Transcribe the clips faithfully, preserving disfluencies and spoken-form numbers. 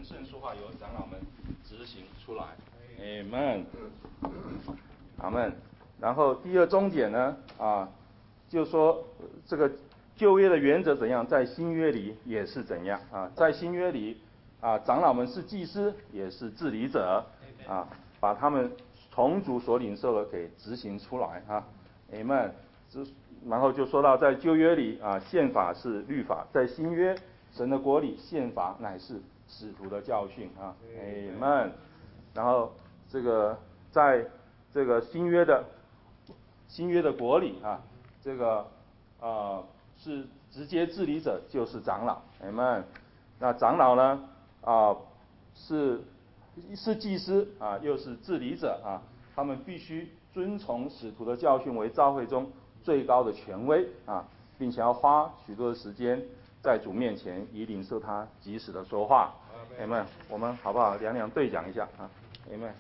圣说话由长老们执行出来。Amen， 阿门。然后第二终点呢，啊，就说这个旧约的原则怎样，在新约里也是怎样啊，在新约里啊，长老们是祭司，也是治理者啊，把他们从主所领受的给执行出来啊。Amen。然后就说到在旧约里啊，宪法是律法；在新约神的国里，宪法乃是使徒的教训啊。Amen。然后这个在这个新约的新约的国里啊，这个呃是直接治理者就是长老。Amen。那长老呢啊是是祭司啊，又是治理者啊，他们必须遵从使徒的教训为教会中最高的权威啊，并且要花许多的时间在主面前，以领受他及时的说话。Amen。我们好不好两两对讲一下啊 ？Amen。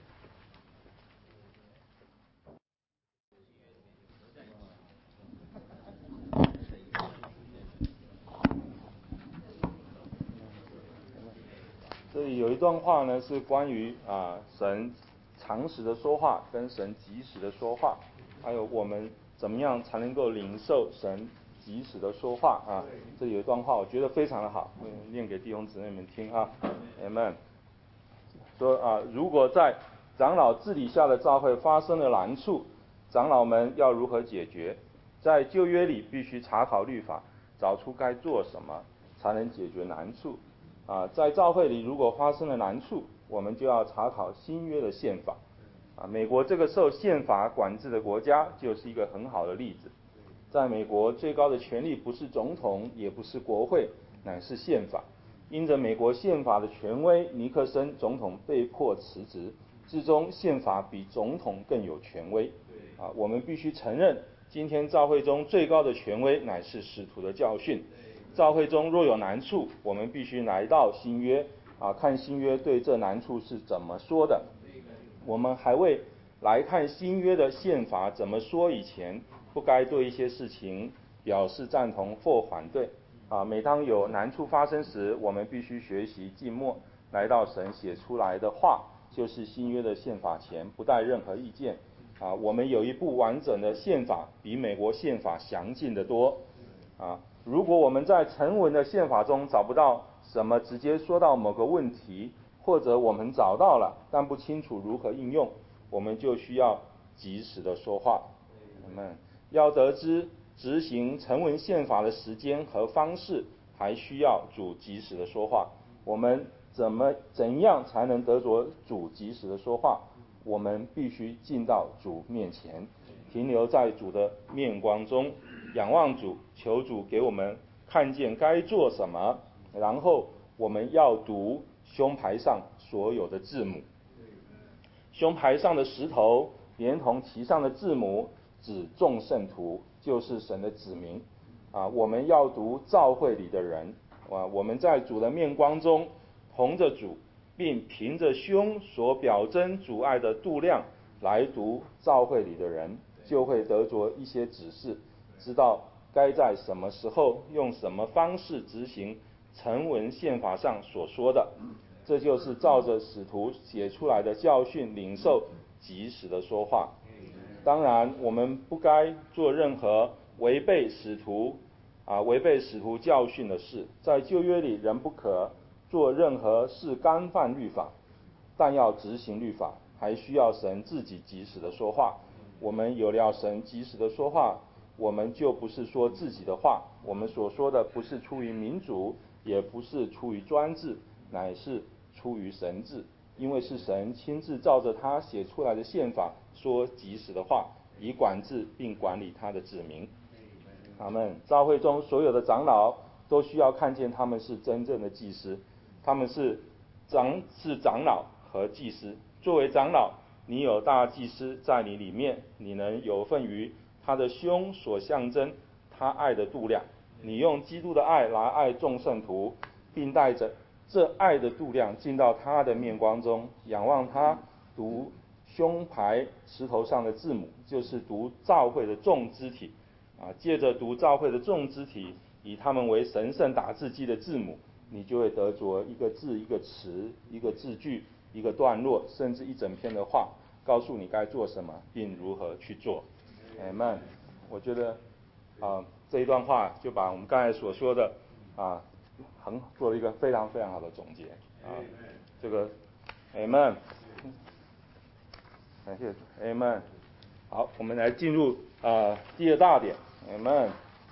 这里有一段话呢，是关于啊神常时的说话，跟神及时的说话，还有我们怎么样才能够领受神及时的说话啊。这里有一段话，我觉得非常的好，念给弟兄姊妹们听啊。Amen。说啊，如果在长老治理下的教会发生了难处，长老们要如何解决？在旧约里必须查考律法，找出该做什么才能解决难处。啊，在教会里如果发生了难处，我们就要查考新约的宪法。啊，美国这个受宪法管制的国家就是一个很好的例子。在美国，最高的权力不是总统，也不是国会，乃是宪法。因着美国宪法的权威，尼克森总统被迫辞职。至终，宪法比总统更有权威。啊，我们必须承认，今天教会中最高的权威乃是使徒的教训。教会中若有难处，我们必须来到新约啊，看新约对这难处是怎么说的。我们还未来看新约的宪法怎么说以前，不该对一些事情表示赞同或反对啊。每当有难处发生时，我们必须学习静默，来到神写出来的话，就是新约的宪法前，不带任何意见啊。我们有一部完整的宪法，比美国宪法详尽得多啊。如果我们在成文的宪法中找不到什么直接说到某个问题，或者我们找到了但不清楚如何应用，我们就需要及时的说话。我们要得知执行成文宪法的时间和方式，还需要主及时的说话。我们怎么怎样才能得着主及时的说话？我们必须进到主面前，停留在主的面光中，仰望主，求主给我们看见该做什么，然后我们要读胸牌上所有的字母。胸牌上的石头连同其上的字母指众圣徒，就是神的子民啊。我们要读教会里的人啊，我们在主的面光中同着主，并凭着胸所表征主爱的度量来读教会里的人，就会得着一些指示，知道该在什么时候用什么方式执行成文宪法上所说的。这就是照着使徒写出来的教训领受及时的说话。当然，我们不该做任何违背使徒啊违背使徒教训的事。在旧约里，人不可做任何事干犯律法，但要执行律法，还需要神自己及时的说话。我们有了神及时的说话，我们就不是说自己的话，我们所说的不是出于民主，也不是出于专制，乃是出于神治，因为是神亲自照着他写出来的宪法说及时的话，以管制并管理他的子民。阿们。教会中所有的长老都需要看见他们是真正的祭司，他们是长是长老和祭司。作为长老，你有大祭司在你里面，你能有份于他的胸所象征他爱的度量。你用基督的爱来爱众圣徒，并带着这爱的度量进到他的面光中，仰望他，读胸牌石头上的字母，就是读教会的众肢体啊，借着读教会的众肢体，以他们为神圣打字机的字母， 你就会得着一个字、一个词、一个字句、一个段落，甚至一整篇的话，告诉你该做什么，并如何去做。Amen。我觉得啊，这一段话就把我们刚才所说的啊，很做了一个非常非常好的总结啊。这个 Amen。感谢 Amen。好，我们来进入啊第二大点 Amen。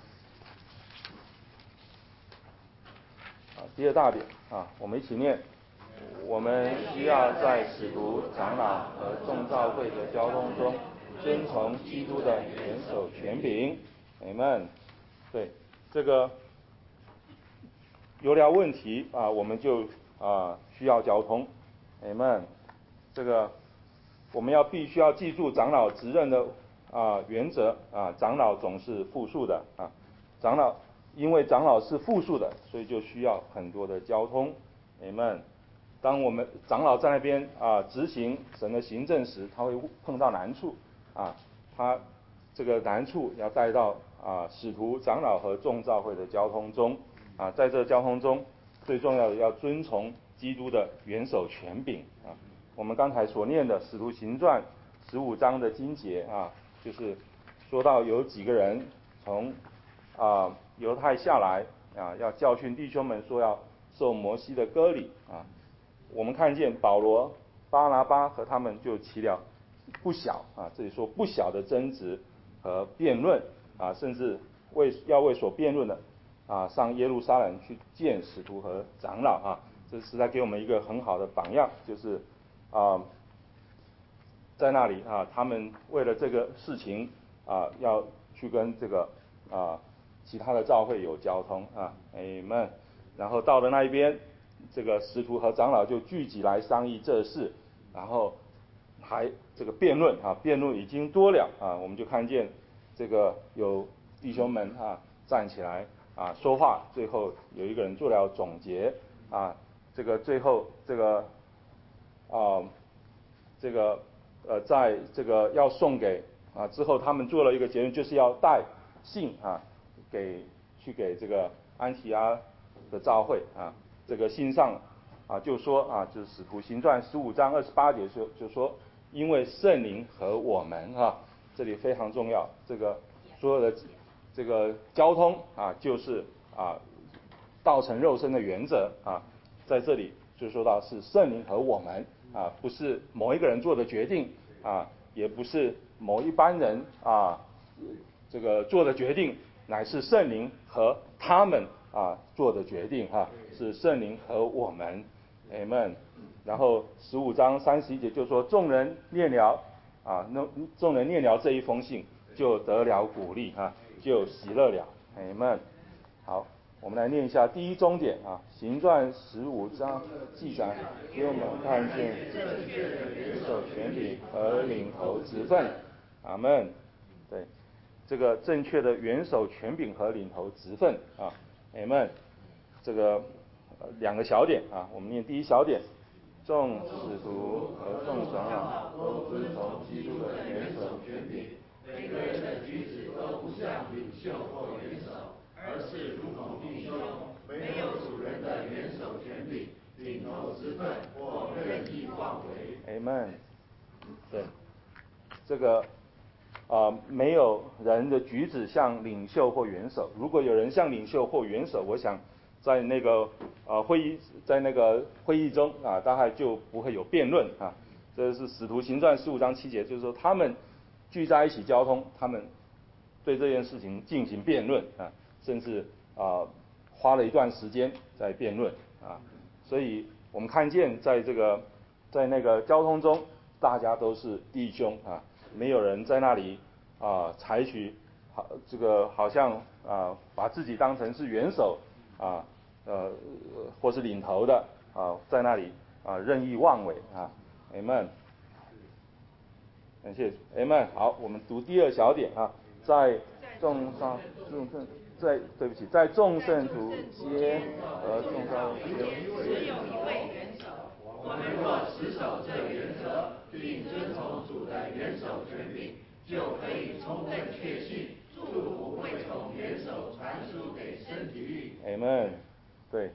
啊，第二大点啊，我们一起念。我们需要在使徒、长老和众教会的交通中，遵从基督的元首权柄。Amen。对，这个有了问题啊，我们就啊需要交通。Amen。这个我们要必须要记住长老职任的啊原则啊，长老总是复数的啊，长老因为长老是复数的，所以就需要很多的交通。Amen。当我们长老在那边啊执行神的行政时，他会碰到难处啊，他这个难处要带到啊使徒、长老和众教会的交通中啊，在这交通中，最重要的要遵从基督的元首权柄啊。我们刚才所念的《使徒行传》十五章的经节啊，就是说到有几个人从啊犹太下来啊，要教训弟兄们说要受摩西的割礼啊。我们看见保罗、巴拿巴和他们就起了不小啊，这里说不小的争执和辩论啊，甚至为要为所辩论的啊上耶路撒冷去见使徒和长老啊，这实在给我们一个很好的榜样，就是啊在那里啊，他们为了这个事情啊要去跟这个啊其他的教会有交通啊，Amen。然后到了那一边。这个使徒和长老就聚集来商议这事，然后还这个辩论啊，辩论已经多了啊，我们就看见这个有弟兄们啊站起来啊说话，最后有一个人做了总结啊，这个最后这个啊这个呃在这个要送给啊之后，他们做了一个结论，就是要带信啊给去给这个安提阿的教会啊。这个信上啊，就说啊，就是使徒行传十五章二十八节说，就说因为圣灵和我们啊，这里非常重要，这个所有的这个交通啊，就是啊道成肉身的原则啊，在这里就说到是圣灵和我们啊，不是某一个人做的决定啊，也不是某一班人啊这个做的决定，乃是圣灵和他们啊做的决定哈、啊，是圣灵和我们 ，Amen。然后十五章三十一节就说众人念了啊，那众人念了这一封信，就得了鼓励哈、啊，就喜乐了 ，Amen。好，我们来念一下第一中点啊，行传十五章记载给我们看见正确的元首权柄和领头职分，阿门。对。这个正确的元首权柄和领头职分啊 ，Amen。这个、呃、两个小点啊，我们念第一小点，众使徒和众长老都遵从基督的元首权柄，每个人的举止都不像领袖或元首，而是如同弟兄，没有主人的元首权柄、领头职分或任意妄为 ，Amen。对，这个。啊、呃，没有人的举止像领袖或元首。如果有人像领袖或元首，我想在那个呃会议，在那个会议中啊，大概就不会有辩论啊。这是使徒行传十五章七节，就是说他们聚在一起交通，他们对这件事情进行辩论啊，甚至啊、呃、花了一段时间在辩论啊。所以我们看见在这个在那个交通中，大家都是弟兄啊。没有人在那里啊、呃、采取好这个好像啊、呃、把自己当成是元首啊呃或是领头的啊、呃、在那里啊、呃、任意妄为啊 Amen。感谢 Amen。好，我们读第二小点啊，在众上众圣在对不起，在众圣徒间和众教会间只有一位元首。我们若持守这原则，并遵从主的元首权柄，就可以充分确信祝福会从元首传输给身体。 Amen。对，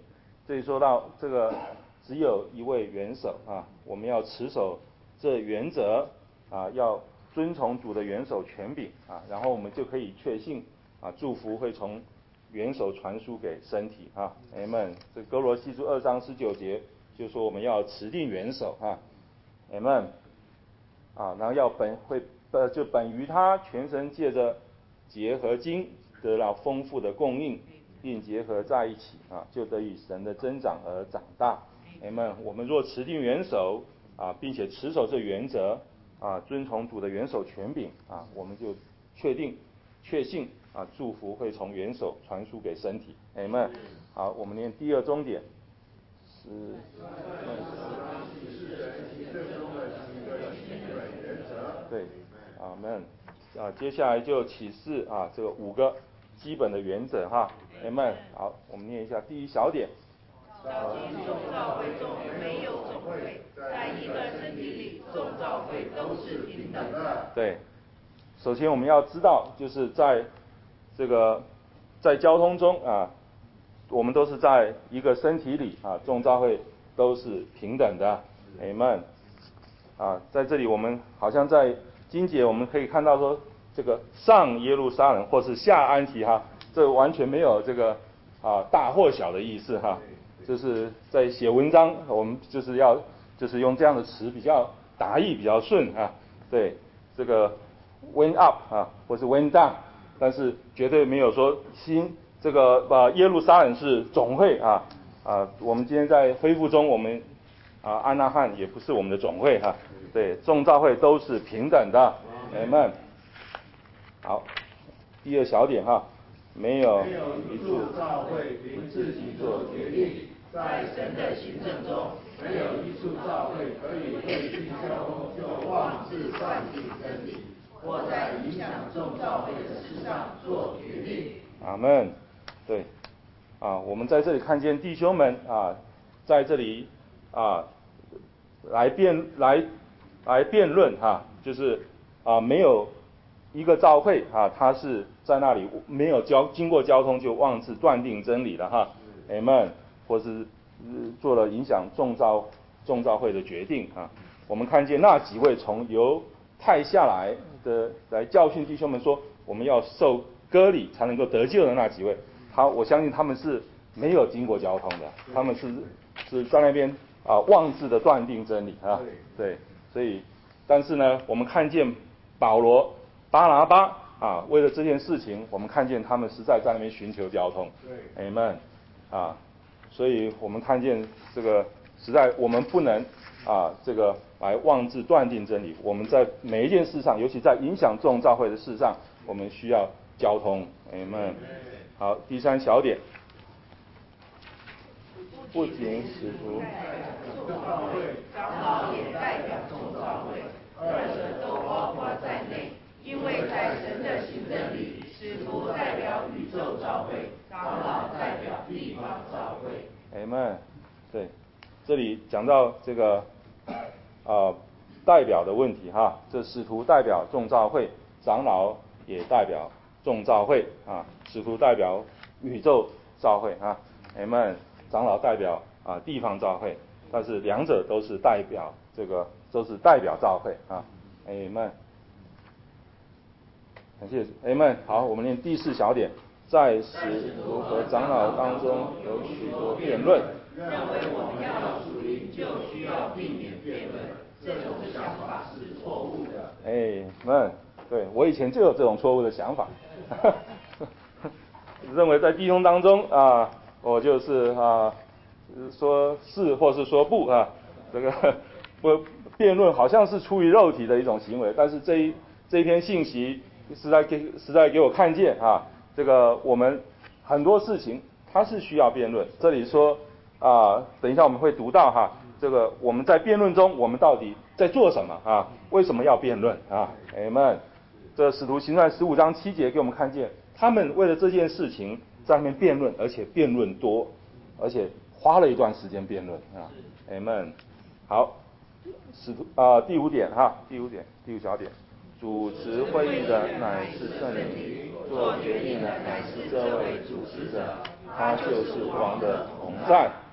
这里说到这个只有一位元首啊，我们要持守这原则啊，要遵从主的元首权柄啊，然后我们就可以确信啊，祝福会从元首传输给身体啊 ，Amen。这哥罗西书二章十九节就说我们要持定元首啊 ，Amen。啊，然后要本会呃就本于他全身借着结合经得到丰富的供应，并结合在一起啊，就得以神的增长而长大。Amen。我们若持定元首啊，并且持守这原则啊，遵从主的元首权柄啊，我们就确定确信啊，祝福会从元首传输给身体。Amen。好，我们念第二中点是。对，阿门。啊，接下来就启示啊，这个五个基本的原则哈，阿门。好，我们念一下第一小点。 到基督教会中没有总会，在一个身体里，众教会都是平等的。 对，首先我们要知道，就是在这个在交通中啊，我们都是在一个身体里啊，众教会都是平等的，阿门。啊，在这里我们好像在经节我们可以看到说，这个上耶路撒冷或是下安提哈，这完全没有这个啊大或小的意思哈，就是在写文章我们就是要就是用这样的词比较达意比较顺啊，对，这个 went up 啊或是 went down， 但是绝对没有说新这个呃耶路撒冷是总会啊啊，我们今天在恢复中我们。啊，安纳汉也不是我们的总会哈，对，众教会都是平等的，阿们。好，第二小点哈，没有一处教会凭自己做决定，在神的行政中，没有一处教会可以为进交通就妄自断定真理，或在影响众教会的事上做决定。 阿们，对，啊，我们在这里看见弟兄们啊，在这里啊。来辩来来辩论哈、啊，就是啊没有一个教会啊，他是在那里没有交经过交通就妄自断定真理的哈 ，Amen， 或是、呃、做了影响众教众教会的决定啊。我们看见那几位从犹太下来的来教训弟兄们说，我们要受割礼才能够得救的那几位，他我相信他们是没有经过交通的，他们是是在那边。啊，妄自的断定真理啊，对，所以，但是呢，我们看见保罗、巴拿巴啊，为了这件事情，我们看见他们实在在那边寻求交通，对 ，Amen， 啊，所以我们看见这个实在我们不能啊，这个来妄自断定真理。我们在每一件事上，尤其在影响众教会的事上，我们需要交通 ，Amen。好，第三小点。不仅使徒众教会长老也代表众教会，二者都包括在内，因为在神的行政里，使徒代表宇宙教会，长老代表地方教会。 Amen。对，这里讲到这个呃代表的问题哈，这使徒代表众教会，长老也代表众教会啊，使徒代表宇宙教会啊 ，Amen。长老代表啊地方教会，但是两者都是代表这个都是代表教会啊 ，Amen。感谢 Amen。好，我们念第四小点，在使徒和长老当中有许多辩论。 认为我们要属灵就需要避免辩论，这种想法是错误的。 Amen。对，我以前就有这种错误的想法，认为在弟兄当中啊。我就是啊，说是或是说不啊，这个不辩论好像是出于肉体的一种行为，但是这一这一篇信息实在给实在给我看见啊，这个我们很多事情它是需要辩论。这里说啊，等一下我们会读到哈，这个我们在辩论中我们到底在做什么啊？为什么要辩论啊 ？Amen。这使徒行传十五章七节给我们看见，他们为了这件事情。在那边辩论，而且辩论多，而且花了一段时间辩论啊 ，Amen。好，使徒啊、呃、第五点哈，第五点第五小点，主持会议的乃是圣灵，做决定的乃是这位主持者，他就是王的同在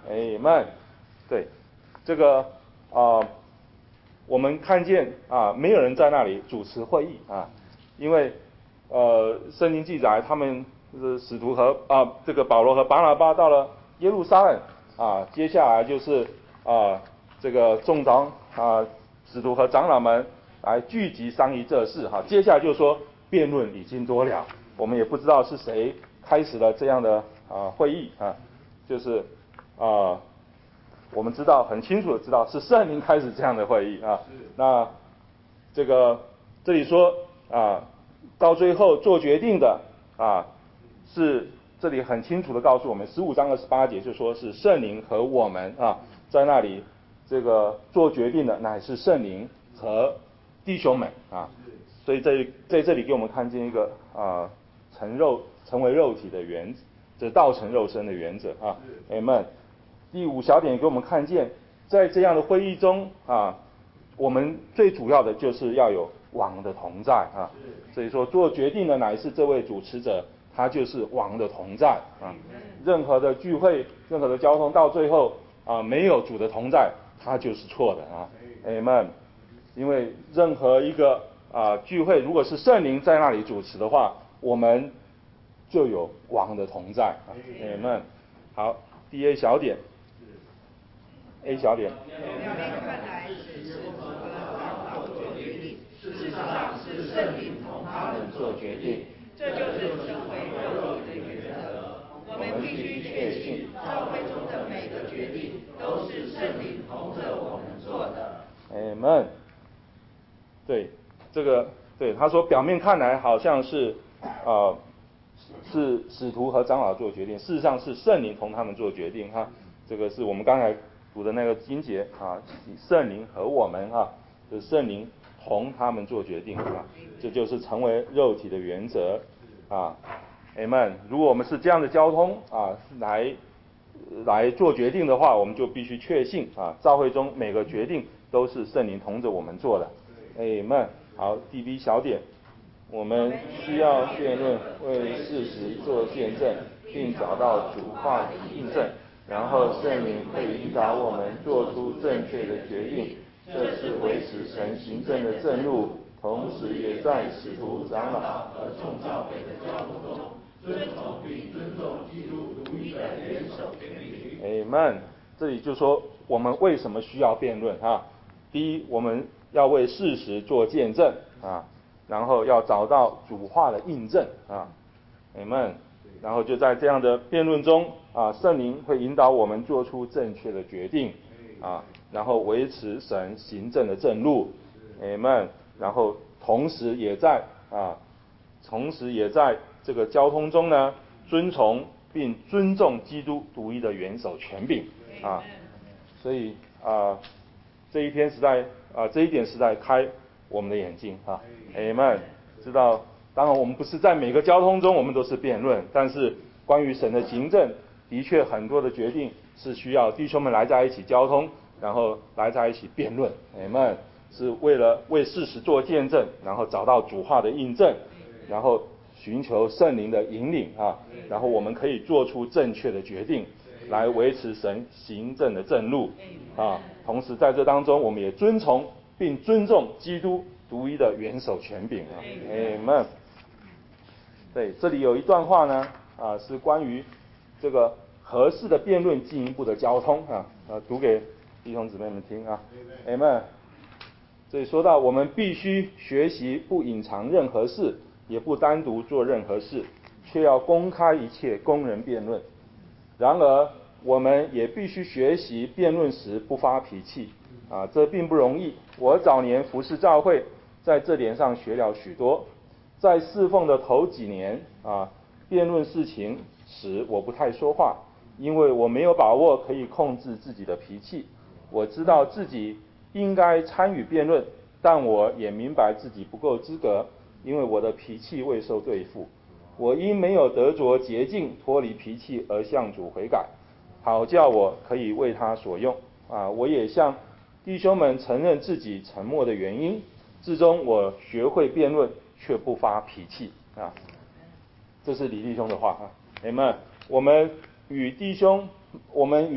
Amen。对，这个啊、呃，我们看见啊，没有人在那里主持会议啊，因为呃，圣经记载他们是使徒和啊，这个保罗和巴拿巴到了耶路撒冷啊，接下来就是啊，这个众长啊，使徒和长老们来聚集商议这事哈、啊，接下来就说辩论已经多了，我们也不知道是谁开始了这样的啊会议啊，就是啊。我们知道很清楚的知道是圣灵开始这样的会议啊，那这个这里说啊，到最后做决定的啊，是这里很清楚的告诉我们，十五章二十八节就说是圣灵和我们啊，在那里这个做决定的乃是圣灵和弟兄们啊，所以在在这里给我们看见一个啊成肉成为肉体的原则，这道成肉身的原则啊 ，Amen。第五小点给我们看见，在这样的会议中啊，我们最主要的就是要有王的同在啊。所以说做决定的乃是这位主持者，他就是王的同在啊。任何的聚会、任何的交通到最后啊，没有主的同在，他就是错的啊。Amen。因为任何一个啊聚会，如果是圣灵在那里主持的话，我们就有王的同在啊。Amen。好，第 A 小点。A 小点。 表面看来是使徒和长老做决定，事实上是圣灵同他们做决定，这就是成为肉体的原则。我们必须确信，教会中的每个决定都是圣灵同着我们做的。 Amen。对，这个对他说，表面看来好像是呃是使徒和长老做决定，事实上是圣灵同他们做决定哈。这个是我们刚才读的那个经节啊，圣灵和我们啊，就是圣灵同他们做决定啊，这就是成为肉体的原则啊。Amen。如果我们是这样的交通啊来来做决定的话，我们就必须确信啊，教会中每个决定都是圣灵同着我们做的。Amen。好，第 B 小点，我们需要辩论，为事实做见证，并找到主话的印证。然后圣灵会引导我们做出正确的决定，这是维持神行政的正路，同时也在使徒长老和众教会的交通中遵从并尊重基督独一的元首权柄。Amen。这里就说我们为什么需要辩论啊？第一，我们要为事实做见证啊，然后要找到主话的印证啊。Amen。然后就在这样的辩论中啊，圣灵会引导我们做出正确的决定啊，然后维持神行政的正路 ，Amen。然后同时也在啊，同时也在这个交通中呢，遵从并尊重基督独一的元首权柄啊。所以啊，这一天实在啊，这一点实在开我们的眼睛啊 ，Amen。知道。当然，我们不是在每个交通中我们都是辩论，但是关于神的行政，的确很多的决定是需要弟兄们来在一起交通，然后来在一起辩论。Amen。是为了为事实做见证，然后找到主话的印证，然后寻求圣灵的引领啊，然后我们可以做出正确的决定，来维持神行政的正路啊。同时在这当中，我们也遵从并尊重基督独一的元首权柄啊。Amen。对，这里有一段话呢，啊，是关于这个合适的辩论进一步的交通啊，呃，读给弟兄姊妹们听啊。Amen。这里说到，我们必须学习不隐藏任何事，也不单独做任何事，却要公开一切，供人辩论。然而，我们也必须学习辩论时不发脾气啊，这并不容易。我早年服侍教会，在这点上学了许多。在侍奉的头几年啊，辩论事情时我不太说话，因为我没有把握可以控制自己的脾气。我知道自己应该参与辩论，但我也明白自己不够资格，因为我的脾气未受对付。我因没有得着洁净，脱离脾气而向主悔改，好叫我可以为他所用啊！我也向弟兄们承认自己沉默的原因，至终我学会辩论，却不发脾气啊！这是李弟兄的话啊。Amen。我们与弟兄，我们与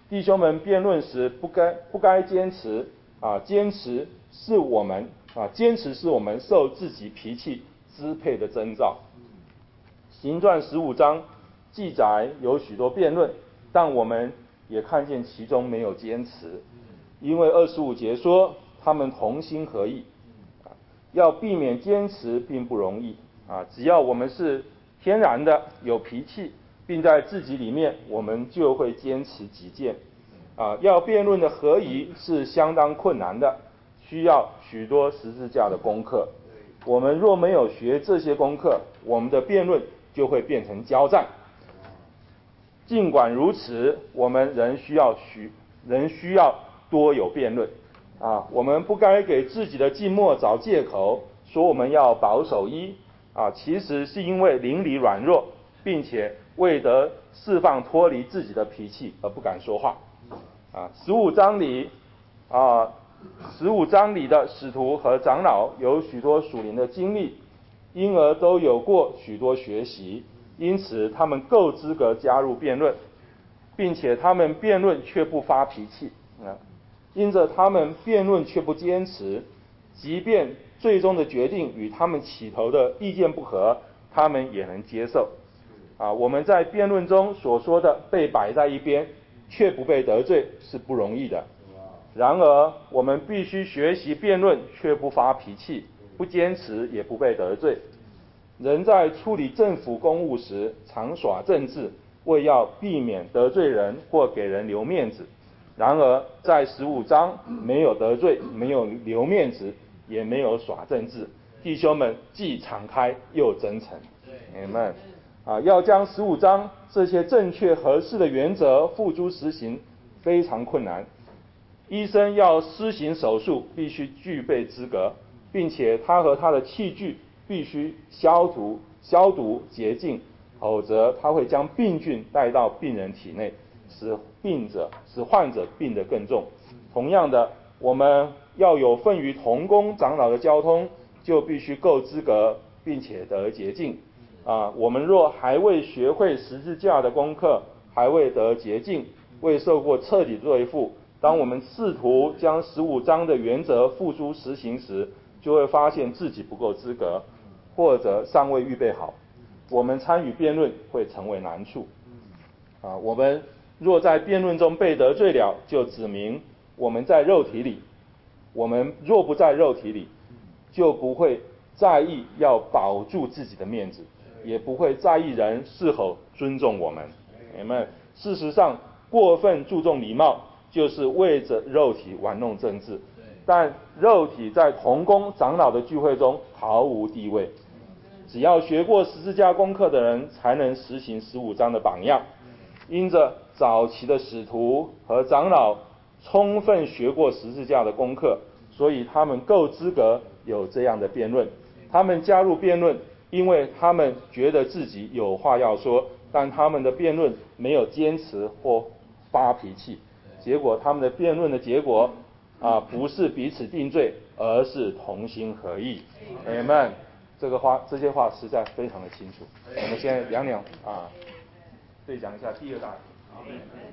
弟兄们辩论时不该不该坚持啊，坚持是我们啊，坚持是我们受自己脾气支配的征兆。行传十五章记载有许多辩论，但我们也看见其中没有坚持，因为二十五节说他们同心合意，要避免坚持并不容易啊。只要我们是天然的有脾气，并在自己里面，我们就会坚持己见啊。要辩论的合宜是相当困难的，需要许多十字架的功课。我们若没有学这些功课，我们的辩论就会变成交战。尽管如此，我们仍需要许仍需要多有辩论啊。我们不该给自己的静默找借口，说我们要保守一啊，其实是因为灵里软弱，并且为得释放脱离自己的脾气而不敢说话啊。十五章里啊，十五章里的使徒和长老有许多属灵的经历，因而都有过许多学习，因此他们够资格加入辩论，并且他们辩论却不发脾气啊。因着他们辩论却不坚持，即便最终的决定与他们起头的意见不合，他们也能接受啊。我们在辩论中所说的被摆在一边，却不被得罪，是不容易的。然而，我们必须学习辩论，却不发脾气，不坚持，也不被得罪。人在处理政府公务时，常耍政治，为要避免得罪人或给人留面子。然而，在十五章没有得罪，没有留面子，也没有耍政治。弟兄们，既敞开又真诚。Amen。啊，要将十五章这些正确合适的原则付诸实行，非常困难。医生要施行手术，必须具备资格，并且他和他的器具必须消毒、消毒洁净，否则他会将病菌带到病人体内，使病者、使患者病得更重。同样的，我们要有份于同工长老的交通，就必须够资格，并且得洁净。啊，我们若还未学会十字架的功课，还未得洁净，未受过彻底对付，当我们试图将十五章的原则付诸实行时，就会发现自己不够资格，或者尚未预备好。我们参与辩论会成为难处。啊，我们若在辩论中被得罪了，就指明我们在肉体里；我们若不在肉体里，就不会在意要保住自己的面子，也不会在意人是否尊重我们。你们事实上，过分注重礼貌，就是为着肉体玩弄政治，但肉体在同工长老的聚会中毫无地位。只要学过十字架功课的人，才能实行十五章的榜样。因着早期的使徒和长老充分学过十字架的功课，所以他们够资格有这样的辩论。他们加入辩论，因为他们觉得自己有话要说，但他们的辩论没有坚持或发脾气，结果他们的辩论的结果啊，不是彼此定罪，而是同心合意。Amen。这个话，这些话实在非常的清楚。我们现在两两啊，对讲一下第二大题。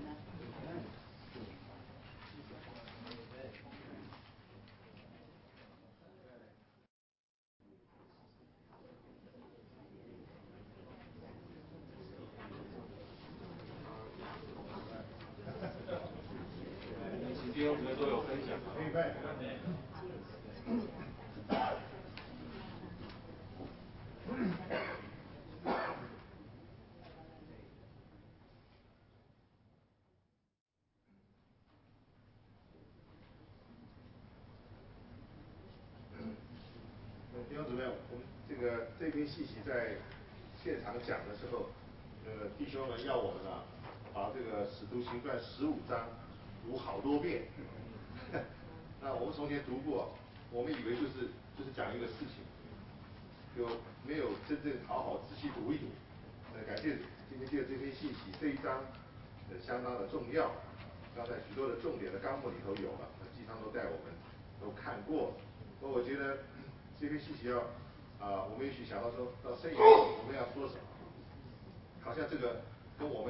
请弟兄姊妹都有分享。 弟兄姊妹，我们这个这篇信息在现场讲的时候，呃，弟兄们要我们啊，把这个《使徒行传》十五章读好多遍。那我们从前读过，我们以为就是就是讲一个事情，就没有真正好好仔细读一读。呃，感谢今天借这篇信息，这一章呃相当的重要。刚才许多的重点的纲目里头有了，季昌都带我们都看过。不过我觉得这篇信息要啊、呃，我们也许想到说到圣言我们要说什么，好像这个跟我们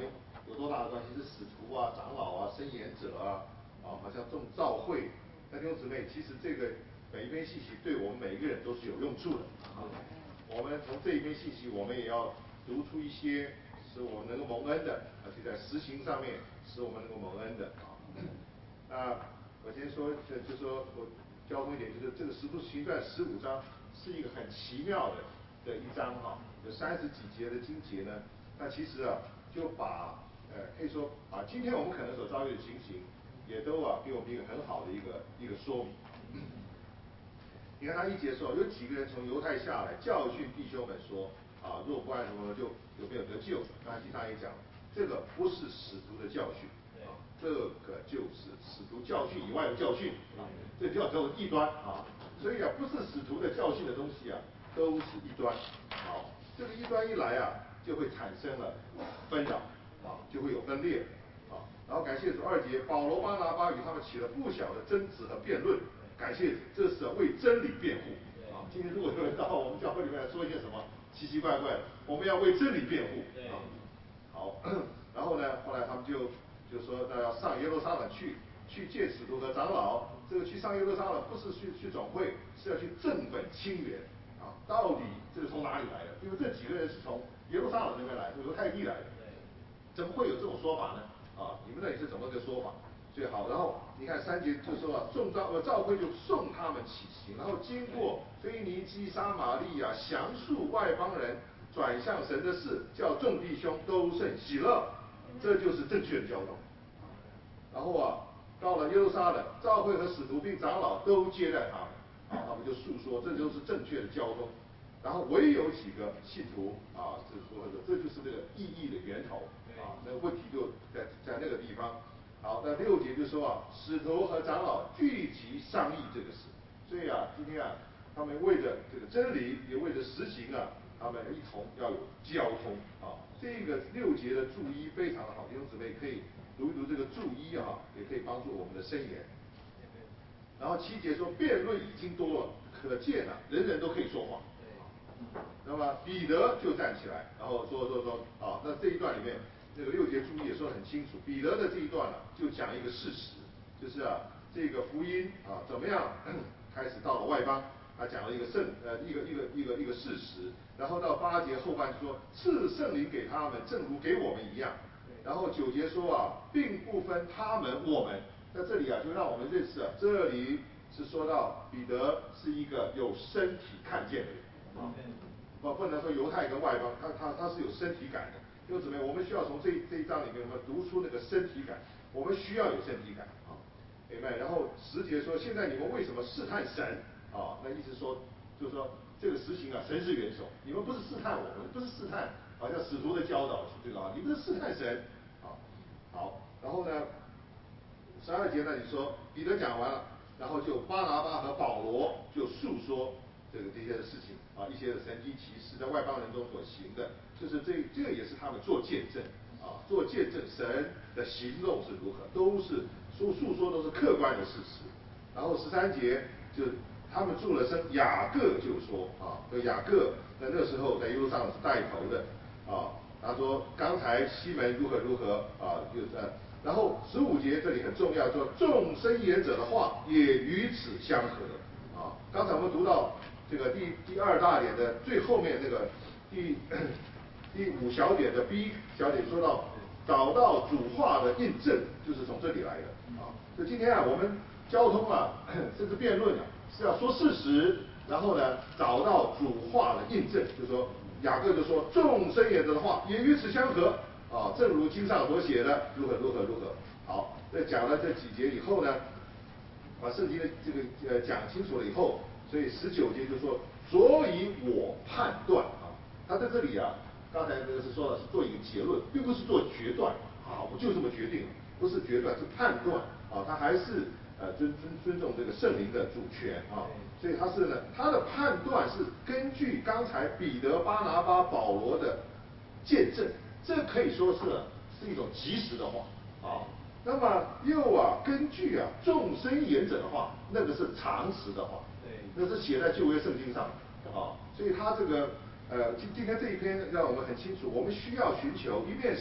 有多大的关系？是使徒啊、长老啊、申言者啊，啊，好像众召会。那弟兄姊妹，其实这个每一篇信息对我们每一个人都是有用处的啊。我们从这一篇信息，我们也要读出一些使我们能够蒙恩的，而且在实行上面使我们能够蒙恩的啊。那我先说，就就说我交通一点，就是这个《使徒行传》十五章是一个很奇妙的的一章哈，有三十几节的经节呢。那其实啊，就把呃可以说把今天我们可能所遭遇的情形，也都啊给我们一个很好的一个一个说明。你看他一节说，有几个人从犹太下来教训弟兄们说啊，若不按什么就有没有得救？刚才经常也讲，这个不是使徒的教训啊，这个就是使徒教训以外的教训啊，这叫做异端啊。所以啊，不是使徒的教训的东西啊，都是异端。好，这个异端一来啊，就会产生了纷扰啊，就会有分裂啊。然后感谢主，二节保罗巴拿巴与他们起了不小的争执和辩论。感谢主，这是为真理辩护啊！今天如果有人到我们教会里面来说一些什么奇奇怪怪的，我们要为真理辩护啊。好，然后呢，后来他们就就说那要上耶路撒冷去，去见使徒和长老。这个去上耶路撒冷不是去去总会，是要去正本清源啊。到底这个从哪里来的？因为这几个人是从耶路撒冷那边来，从犹太地来的，怎么会有这种说法呢？啊，你们那里是怎么个说法？最好，然后你看三节就说啊，众召呃召会就送他们起行，然后经过腓尼基、撒玛利亚，详述外邦人转向神的事，叫众弟兄都甚喜乐，这就是正确的教导。然后啊，到了耶路撒冷，召会和使徒并长老都接待他们，啊，他们就诉说，这就是正确的交通。然后唯有几个信徒啊，就说的这就是这个意义的源头啊，那个问题就在在那个地方。好，那六节就说啊，使徒和长老聚集商议这个事，所以啊，今天啊，他们为着这个真理，也为着实行啊，他们一同要有交通啊。这个六节的注意非常的好，弟兄姊妹可以读一读这个注意啊，也可以帮助我们的申言。然后七节说辩论已经多了，可见啊，人人都可以说话。那么彼得就站起来，然后说说说啊，那这一段里面。那个六节注意也说得很清楚，彼得的这一段呢、啊，就讲一个事实，就是啊，这个福音啊怎么样开始到了外邦，他讲了一个圣呃一个一个一个一个事实，然后到八节后半就说赐圣灵给他们，正如给我们一样，然后九节说啊，并不分他们我们，在这里啊就让我们认识啊，这里是说到彼得是一个有身体看见的人啊，不不能说犹太跟外邦，他他他是有身体感的。弟兄姊妹，我们需要从这这一章里面，我们读出那个身体感，我们需要有身体感啊，明白？然后十节说，现在你们为什么试探神啊？那意思说，就是说这个实行啊，神是元首，你们不是试探我们，不是试探，好像使徒的教导这个啊，你们是试探神啊。好，然后呢，十二节那里说，彼得讲完了，然后就巴拿巴和保罗就述说这个这些的事情啊，一些的神迹奇事在外邦人中所行的。就是这这个也是他们做见证啊，做见证神的行动是如何，都是说述说都是客观的事实。然后十三节就他们住了声，雅各就说啊，这雅各在那时候在耶路撒冷是带头的啊，他说刚才西门如何如何啊，就是然后十五节这里很重要，说众申言者的话也与此相合啊。刚才我们读到这个第第二大点的最后面那个第。第五小点的 B 小点说到找到主话的印证，就是从这里来的啊。所以今天啊，我们交通啊，甚至辩论啊，是要说事实，然后呢，找到主话的印证，就是说雅各就说众申言者的话也与此相合啊，正如经上所写的，如何如何如何。好，这讲了这几节以后呢，把圣经的这个呃讲清楚了以后，所以十九节就说，所以我判断啊，他在这里啊。刚才那个是说了，是做一个结论，并不是做决断啊，我就这么决定了，不是决断，是判断啊，他还是呃尊尊尊重这个圣灵的主权啊，所以他是呢，他的判断是根据刚才彼得、巴拿巴、保罗的见证，这可以说是是一种及时的话啊。那么又啊，根据啊众申言者的话，那个是常识的话，那是写在旧约圣经上啊，所以他这个。呃，今今天这一篇让我们很清楚，我们需要寻求，一面是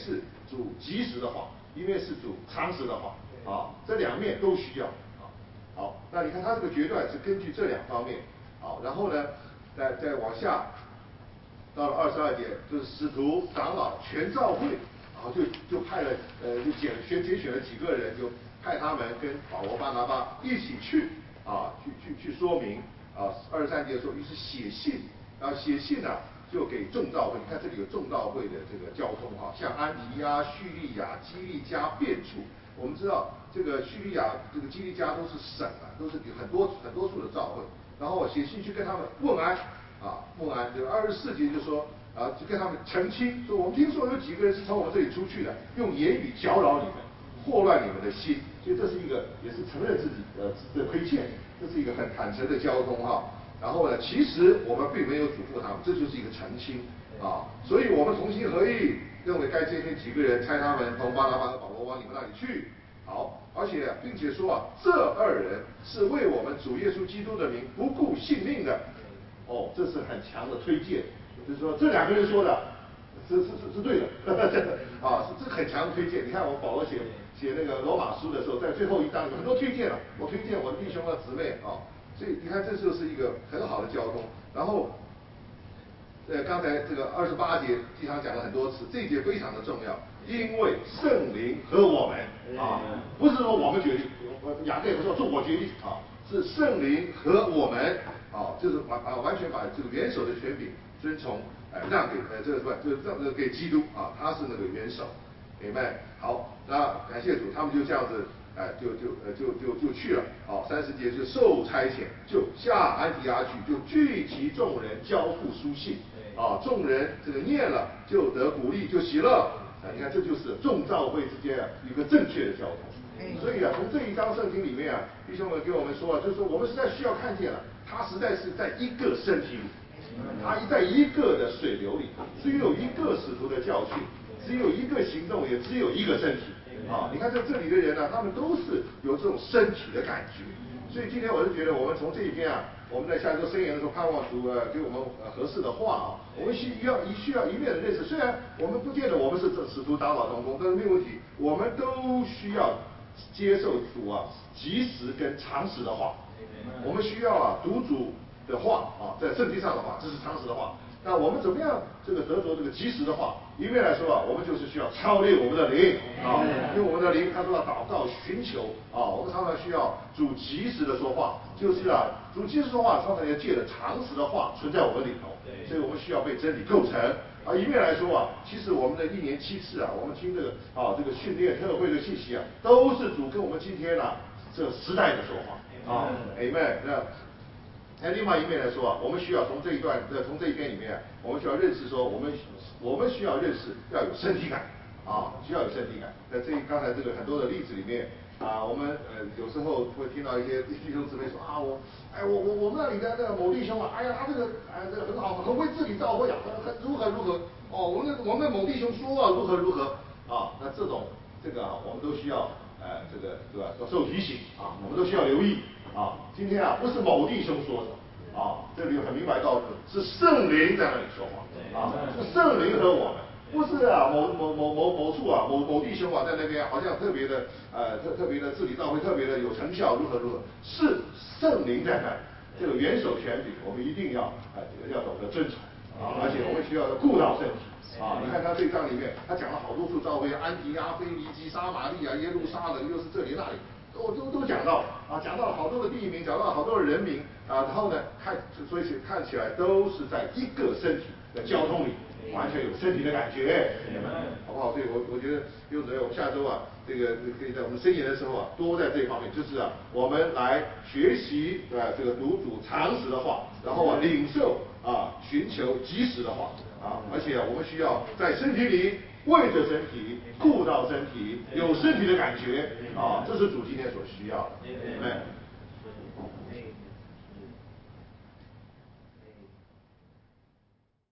主及时的话，一面是主常识的话，啊，这两面都需要啊。好，那你看他这个决断是根据这两方面，好，然后呢，再再往下，到了二十二节，就是使徒长老全召会，然后就就派了呃就拣选拣选了几个人，就派他们跟保罗巴拿巴一起去啊，去去去说明啊。二十三节说，于是写信，然后写信呢、啊。就给众召会，你看这里有众召会的这个交通哈，像安提亚、叙利亚、基利加、遍处。我们知道这个叙利亚、这个基利加都是省啊，都是有很多很多处的召会。然后我写信去跟他们问安啊，问安。这个二十四节就说啊，就跟他们澄清，说我们听说有几个人是从我们这里出去的，用言语搅扰你们，祸乱你们的心。所以这是一个也是承认自己呃的亏欠，这是一个很坦诚的交通哈。然后呢，其实我们并没有嘱咐他们，这就是一个澄清啊。所以我们同心合意，认为该拣选几个人，差他们从巴拿巴和保罗往你们那里去。好，而且并且说啊，这二人是为我们主耶稣基督的名不顾性命的。哦，这是很强的推荐，就是说这两个人说的是是是是对的，啊，是这很强的推荐。你看我保罗写写那个罗马书的时候，在最后一章有很多推荐了，我推荐我的弟兄和姊妹啊。所以你看，这就是一个很好的交通。然后，呃，刚才这个二十八节经常讲了很多次，这一节非常的重要，因为圣灵和我们啊，不是说我们决定，雅各也不是说做我决定啊，是圣灵和我们啊，就是完啊完全把这个元首的权柄遵从，呃，让给呃这个是吧，就是让这个给基督啊，他是那个元首，明白？好，那感谢主，他们就这样子。哎，就就呃就就就去了，哦，三十节就受差遣，就下安提阿去，就聚集众人，交付书信，啊，众人这个念了，就得鼓励，就喜乐。啊，你看这就是众召会之间啊一个正确的交通。所以啊，从这一章圣经里面啊，弟兄们给我们说啊，就是说我们实在需要看见了，他实在是在一个身体里，他在一个的水流里，只有一个使徒的教训，只有一个行动，也只有一个身体。啊，你看在这里的人呢、啊，他们都是有这种身体的感觉，所以今天我是觉得，我们从这一边啊，我们在下周申言的时候，盼望主呃给我们呃合适的话啊，我们需要一需要一面的认识。虽然我们不见得我们是使徒长老同工，但是没有问题，我们都需要接受主啊及时跟常识的话，我们需要啊读主的话啊，在圣经上的话，这是常识的话。那我们怎么样这个得着这个及时的话？一面来说啊，我们就是需要操练我们的灵啊，因为我们的灵，他说要祷告寻求啊，我们常常需要主及时的说话，就是啊，主及时说话，常常要借着常识的话存在我们里头，所以我们需要被真理构成。啊，一面来说啊，其实我们的一年七次啊，我们听这个啊这个训练特会的信息啊，都是主跟我们今天啊这个时代的说话啊 ，Amen。那那另外一面来说啊，我们需要从这一段呃从这一边里面啊，我们需要认识说，我们我们需要认识要有身体感啊，需要有身体感。在这刚才这个很多的例子里面啊，我们呃有时候会听到一些弟兄姊妹说啊，我哎我我我们那里的那个某弟兄啊，哎呀他这个哎这个很好，很会治理教会啊，很如何如何哦，我们的我们的某弟兄说啊如何如何啊，那这种这个啊我们都需要呃这个对吧要受提醒啊，我们都需要留意。啊，今天啊，不是某弟兄说的，啊，这里很明白告诉，是圣灵在那里说话，啊，是圣灵和我们，不是啊，某某某某某处啊，某某弟兄啊，在那边好像特别的呃特特别的治理教会特别的有成效，如何如何，是圣灵在那里，这个元首权柄，我们一定要啊、呃、这个要懂得遵从，啊，而且我们需要顾到身体。啊，你看他这一章里面，他讲了好多处教会，安提阿、腓尼基、撒玛利亚、耶路撒冷，又是这里那里。都都都讲到啊，讲到了好多的地名，讲到了好多的人名啊，然后呢，看所以看起来都是在一个身体的交通里，完全有身体的感觉，好不好？所以我我觉得弟兄姊妹，我们下周啊，这个可以在我们申言的时候啊，多在这一方面，就是啊，我们来学习对吧？这个读主常识的话，然后啊，领受啊，寻求及时的话啊，而且啊，我们需要在身体里。为着身体，顾到身体，有身体的感觉啊，这是主今天所需要的。